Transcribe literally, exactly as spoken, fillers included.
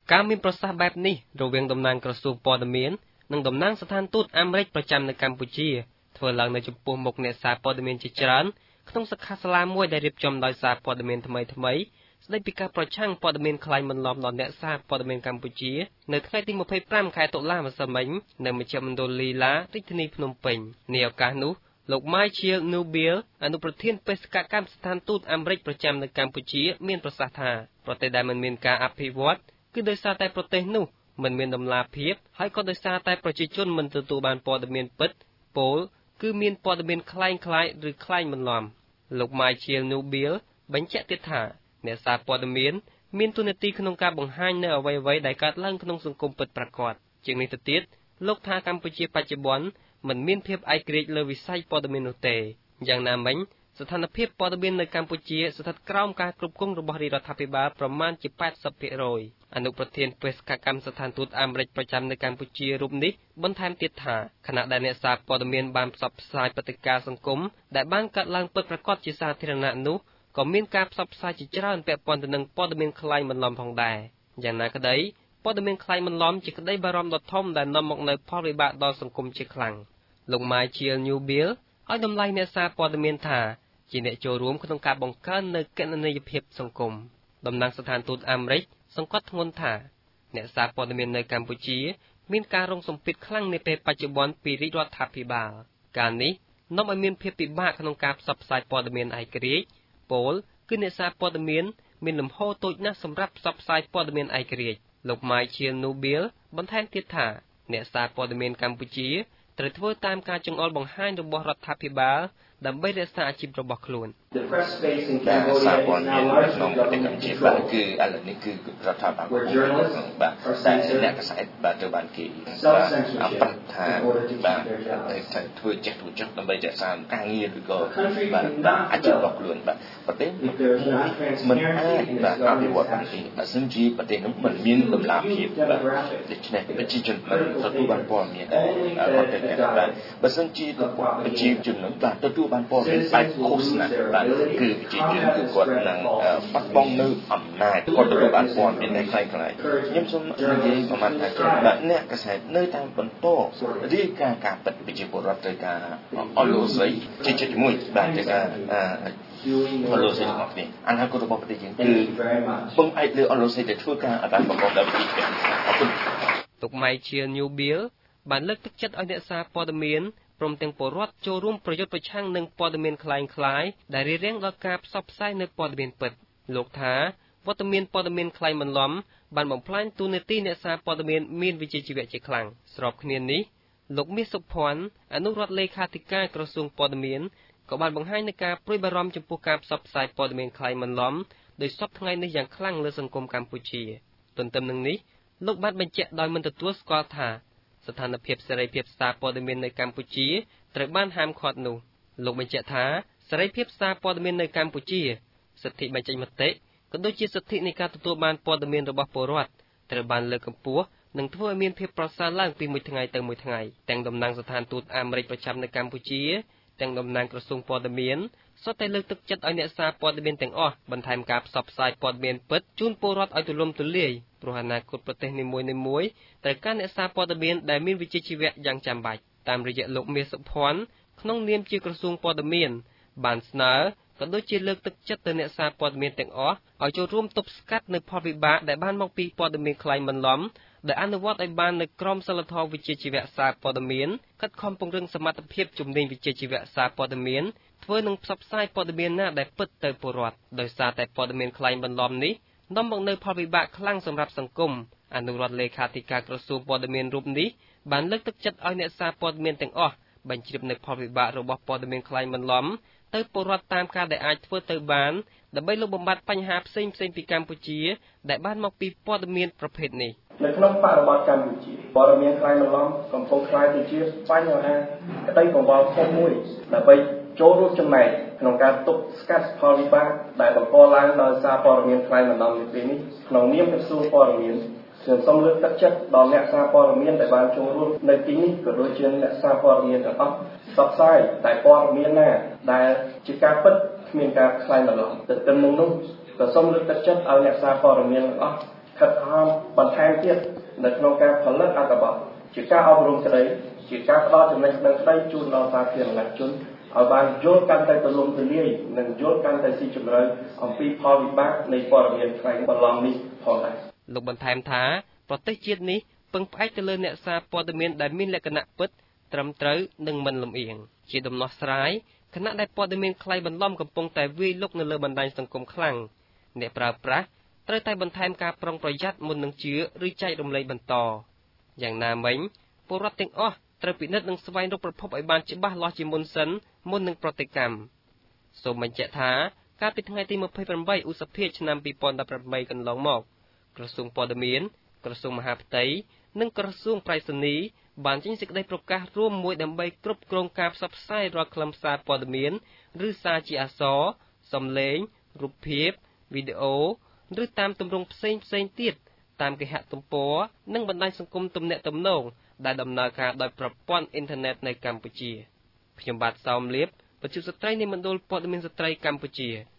ការមានប្រសាសន៍បែបនេះរវាងតំណាងក្រសួងព័ត៌មាននិងតំណាងស្ថានទូតអាមេរិកប្រចាំនៅកម្ពុជាធ្វើឡើងនៅចំពោះមុខអ្នកសារព័ត៌មានជាច្រើនក្នុងសិក្ខាសាលាមួយដែលរៀបចំដោយសារព័ត៌មានថ្មីថ្មីស្ដីពីការប្រឆាំងព័ត៌មានក្លែងបន្លំដល់អ្នកសារព័ត៌មានកម្ពុជានៅថ្ងៃទីម្ភៃប្រាំខែតុលាម្សិលមិញនៅមជ្ឈមណ្ឌលលីឡារាជធានីភ្នំពេញនាឱកាសនោះលោក Michael Newbill អនុប្រធានបេសកកម្មស្ថានទូតអាមេរិកប្រចាំនៅកម្ពុជាមានប្រសាសន៍ថាប្រទេសដែលមិនមានការអភិវឌ្ឍគឺដោយសារតែប្រទេសនោះមិនមានតម្លាភាពហើយក៏ដោយសារតែប្រជាជនមិនទទួលបានព័ត៌មានពិតពោលគឺមានព័ត៌មានคล้ายคล้ายឬคล้ายបន្លំលោក Michael Newbill បញ្ជាក់ទៀតថាអ្នកសារព័ត៌មានមានតួនាទីក្នុងការបង្ហាញនៅអ្វីៗដែលកើតឡើងក្នុងសង្គមពិតប្រាកដជាងនេះទៅទៀតលោកថាកម្ពុជាបច្ចុប្បន្នមិនមានភាពឯករាជ្យលើវិស័យព័ត៌មាននោះទេយ៉ាងណាមិញស្ថានភាពព័ត៌មាននៅកម្ពុជាស្ថិតក្រោមការគ្រប់គ្រងរបស់រាជរដ្ឋាភិបាលប្រមាណជា 八十% អនុប្រធានបេសកកម្មស្ថានទូតអាមេរិកប្រចាំនៅកម្ពុជារូបនេះបន្ថែមទៀតថាខណៈដែលអ្នកសារព័ត៌មានបានផ្សព្វផ្សាយព្រឹត្តិការណ៍សង្គមដែលបានកើតឡើងពិតប្រាកដជាសាធារណៈនោះក៏មានការផ្សព្វផ្សាយជាច្រើនពាក់ព័ន្ធទៅនឹងព័ត៌មានក្លែងបន្លំផងដែរយ៉ាងណាក្តីព័ត៌មានក្លែងបន្លំជាក្តីបារម្ភដ៏ធំដែលនាំមកនូវផលវិបាកដល់សង្គមជាខ្លាំងលោក Michael Newbill ឲ្យតម្លៃអ្នកសារព័ត៌មានថាជាអ្នកចូលរួមក្នុងការបង្កើននូវគណនេយ្យភាពសង្គមតំណាងស្ថានទូតអាមេរិកសង្កត់ធ្ងន់ថាអ្នកសារព័ត៌មាននៅកម្ពុជាមានការរងសម្ពាធខ្លាំងនាពេលបច្ចុប្បន្នពីរាជរដ្ឋាភិបាលការនេះនាំឲ្យមានភាពពិបាកក្នុងការផ្សព្វផ្សាយព័ត៌មានឯករាជ្យពោលគឺអ្នកសារព័ត៌មានមានលំហូរតូចណាស់សម្រាប់ផ្សព្វផ្សាយព័ត៌មានឯករាជ្យលោក Michael Newbill បន្ថែមទៀតថាអ្នកសារព័ត៌មានកម្ពុជាត្រូវធ្វើតាមការចង្អុលបង្ហាញរបស់រដ្ឋាភិបាលដើម្បីរក្សាអាជីពរបស់ខ្លួនសារព័ត៌មានក្នុងប្រទេសកម្ពុជាបាទគឺឥឡូវនេះគឺរដ្ឋាភិបាលបាទតែអ្នកកសែតបាទត្រូវបានគេអបអរថាបាទធ្វើចេះធ្វើចុះដើម្បីរក្សាការងារឬក៏បាទអាជីពរបស់ខ្លួនបាទប្រទេសមិនអាចបាទអភិវឌ្ឍបានទេបើសិនជាប្រទេសនោះមិនមានតម្លាភាពបាទដូច្នេះប្រជាជនមិនទទួលបានព័ត៌មានគាត់ទៅបាទបើសិនជាប្រជាជននោះបាទទទួលបានព័ត៌មានបែបឃោសនាបាទគឺប្រជាជនគឺគាត់នឹងបាត់បង់នៅអំណាចគាត់ទទួលបានព័ត៌មានដែលខ្លាំងខ្លាយខ្ញុំសូមនិយាយប្រមាណថាបាទអ្នកកសែតនៅតែបន្តរាយការណ៍ការពិតប្រជាពលរដ្ឋទៅការអលូស័យជាជាមួយបាទទៅការអលូស័យរបស់គ្នាអនាគតរបស់ប្រទេសយើងគឺពឹងផ្អែកលើអលូស័យដែលធ្វើការអត់បានប្រកបដោយវិជ្ជាអរគុណលោក Michael Newbill បានលើកទឹកចិត្តឲ្យអ្នកសារព័ត៌មានព្រមទាំងពលរដ្ឋចូលរួមប្រយុទ្ធប្រឆាំងនឹងព័ត៌មានក្លែងក្លាយដែលរារាំងដល់ការផ្សព្វផ្សាយនៅព័ត៌មានពិតលោកថាវត្តមានព័ត៌មានក្លែងបន្លំបានបំផ្លាញតួនាទីអ្នកសារព័ត៌មានមានវិជ្ជាជីវៈជាខ្លាំងស្របគ្នានេះលោកមាសសុភ័ណ្ឌអនុរដ្ឋលេខាធិការក្រសួងព័ត៌មានក៏បានបង្ហាញនូវការព្រួយបារម្ភចំពោះការផ្សព្វផ្សាយព័ត៌មានក្លែងបន្លំដោយសពថ្ងៃនេះយ៉ាងខ្លាំងលើសង្គមកម្ពុជាទន្ទឹមនឹងនេះលោកបានបញ្ជាក់ដោយមិនទទួលស្គាល់ថាស្ថានភាពសេរីភាពសារព័ត៌មាននៅកម្ពុជាត្រូវបានហាមឃាត់នោះលោកបញ្ជាក់ថាសេរីភាពសារព័ត៌មាននៅកម្ពុជាសិទ្ធិបញ្ចេញមតិក៏ដូចជាសិទ្ធិនៃការទទួលបានព័ត៌មានរបស់ពលរដ្ឋត្រូវបានលើកកម្ពស់និងធ្វើឲ្យមានភាពប្រសើរឡើងពីមួយថ្ងៃទៅមួយថ្ងៃទាំងតំណាងស្ថានទូតអាមេរិកប្រចាំនៅកម្ពុជាទាំងតំណាងក្រសួងព័ត៌មានសុទ្ធតែលើកទឹកចិត្តឲ្យអ្នកសារព័ត៌មានទាំងអស់បន្ថែមការផ្សព្វផ្សាយព័ត៌មានពិតជូនពលរដ្ឋឲ្យទូលំទូលាយព្រោះអនាគតប្រទេសនីមួយៗត្រូវការអ្នកសារព័ត៌មានដែលមានវិជ្ជាជីវៈយ៉ាងចាំបាច់តាមរយៈលោកមាសសុភ័ណ្ឌក្នុងនាមជាក្រសួងព័ត៌មានបានស្នើក៏ដូចជាលើកទឹកចិត្តទៅអ្នកសារព័ត៌មានទាំងអស់ឲ្យចូលរួមទប់ស្កាត់នៅផលវិបាកដែលបានមកពីព័ត៌មានក្លែងបន្លំដែលអនុវត្តឲ្យបាននៅក្រមសីលធម៌វិជ្ជាជីវៈសារព័ត៌មានខិតខំពង្រឹងសមត្ថភាពជំនាញវិជ្ជាជីវៈសារព័ត៌មានធ្វើនឹងផ្សព្វផ្សាយព័ត៌មានណាដែលពិតទៅពលរដ្ឋដោយសារតែព័ត៌មានក្លែងបន្លំនេះនាំមកនូវផលវិបាកខ្លាំងសម្រាប់សង្គមអនុរដ្ឋលេខាធិការក្រសួងព័ត៌មានរូបនេះបានលើកទឹកចិត្តឲ្យអ្នកសារព័ត៌មានទាំងអស់បញ្ជ្រាបនៅផលវិបាករបស់ព័ត៌មានក្លែងបន្លំទៅពលរដ្ឋតាមការដែលអាចធ្វើទៅបានដើម្បីលុបបំបាត់បញ្ហាផ្សេងៗពីកម្ពុជាដែលបានមកពីព័ត៌មានប្រភេទនេះនៅក្នុងបរិបទកម្ពុជាព័ត៌មានក្លែងបន្លំកំពុងក្លាយទៅជាបញ្ហាក្តីកង្វល់ធំមួយដើម្បីចូលរួមចំណែកក្នុងការទប់ស្កាត់ផលវិបាកដែលបង្កឡើងដោយសារព័ត៌មានក្លែងបន្លំនៅពេលនេះក្នុងនាមក្រសួងព័ត៌មានខ្ញុំសូមលើកទឹកចិត្តដល់អ្នកសារព័ត៌មានដែលបានចូលរួមនៅទីនេះក៏ដូចជាអ្នកសារព័ត៌មានទាំងអស់ផ្សព្វផ្សាយតែព័ត៌មានណាដែលជាការពិតគ្មានការក្លែងបន្លំទន្ទឹមនឹងនោះក៏សូមលើកទឹកចិត្តឲ្យអ្នកសារព័ត៌មានទាំងអស់ខិតខំបន្ថែមទៀតនៅក្នុងការផលិតអត្ថបទជាការអប់រំក្តីជាការផ្ដល់ចំណេះដឹងក្តីជូនដល់សាធារណជនឲ្យបានយល់កាន់តែទូលំទូលាយនិងយល់កាន់តែស៊ីជម្រៅអំពីផលវិបាកនៃព័ត៌មានថ្ងៃបន្លំនេះផងដែរលោកបន្ថែមថាប្រទេសជាតិនេះពឹងផ្អែកទៅលើអ្នកសារព័ត៌មានដែលមានលក្ខណៈពិតត្រឹមត្រូវនិងមិនលំអៀងជាដំណោះស្រាយខណៈដែលព័ត៌មានខ្លីបន្លំកំពុងតែវាយលុកនៅលើបណ្ដាញសង្គមខ្លាំងអ្នកប្រើប្រាស់ត្រូវតែបន្ថែមការប្រុងប្រយ័ត្នមុននឹងជឿឬចែករំលែកបន្តយ៉ាងណាមិញពលរដ្ឋទាំងអស់ត្រូវពិនិត្យនិងស្វែងរកប្រភពឲ្យបានច្បាស់លាស់ជាមុនសិនមុននឹងប្រតិកម្មសូមបញ្ជាក់ថាកាលពីថ្ងៃទីยี่สิบแปดឧសភាឆ្នាំยี่สิบสิบแปดកន្លងមកក្រសួងព័ត៌មានក្រសួងមហាផ្ទៃនិងក្រសួងប្រៃសណីយ៍បានចេញសេចក្តីប្រកាសរួមមួយដើម្បីគ្រប់គ្រងការផ្សព្វផ្សាយរាល់ខ្លឹមសារព័ត៌មានឬសារជាអក្សរសំឡេងរូបភាពវីដេអូឬតាមទម្រង់ផ្សេងផ្សេងទៀតតាមគេហទំព័រនិងបណ្ដាញសង្គមទំនាក់ទំនងដែលដំណើរការដោយប្រព័ន្ធអ៊ីនធឺណិតនៅកម្ពុជាខ្ញុំបាទសោមលៀបបច្ចុប្បន្នស្ត្រីនៃមណ្ឌលព័ត៌មានស្ត្រីកម្ពុជា